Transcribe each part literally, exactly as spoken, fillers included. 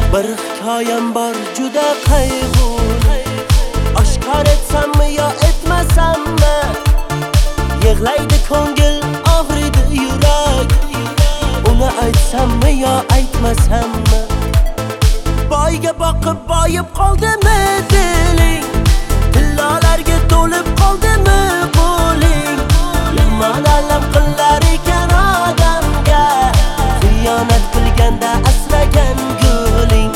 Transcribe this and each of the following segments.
Bir hikoyam bor juda qayg'uli. Oshkor etsammi yo etmasammi? Yig'laydi ko'ngil, og'riydi yurak. Uni aytsammi yo aytmasammi? Boyga boqib boyib qoldimi diling? Tillolarga to'lib qoldimi qo'ling? Yomon alam qilar ekan odamga, xiyonat qilganda asragan guling.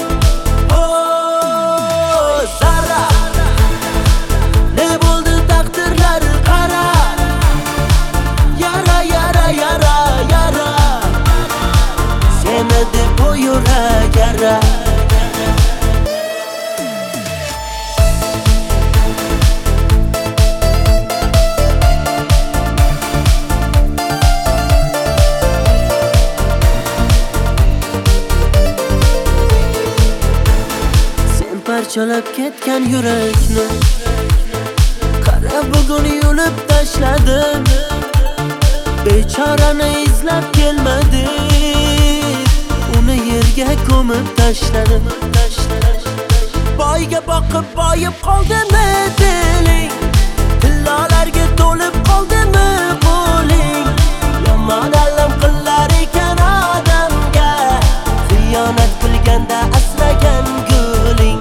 Oh, Zara, ne bo'ldi taqdirlar qara. Yara, yara, yara, yara, seni deb bu yurak yara. Parchalab ketgan yurakni qara bugun yulib tashladim. Bechorani izlab kelmadim, uni yerga ko'mib tashladim. Boyga boqib boyib qoldimi diling? Tillolarga to'lib qoldimi qo'ling? Yomon alam qilar ekan odamga, xiyonat qilganda asragan guling.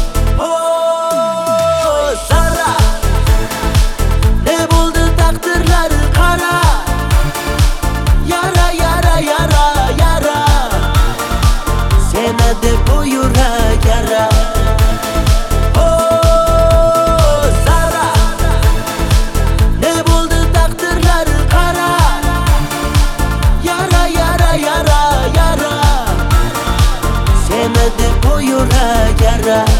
Deb bu yurak yara. Oh, Zara, ne bo'ldi taqdirlar qara. Yara, yara, yara, yara, seni deb bu yurak yara.